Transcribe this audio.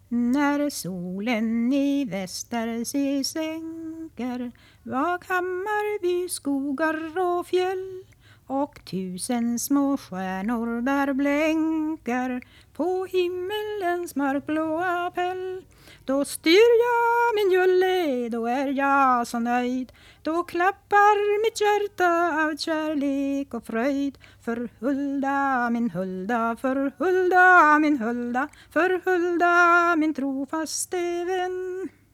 När solen i väster sig sänker bak Hammarby skogar och fjäll och 1000 små stjärnor där blänker på himmelens mörkblåa päll. Då styr jag min julle, då är jag så nöjd. Då klappar mitt hjärta av kärlek och fröjd. För Hulda, min Hulda, för Hulda, min Hulda, för Hulda, min trofaste vän.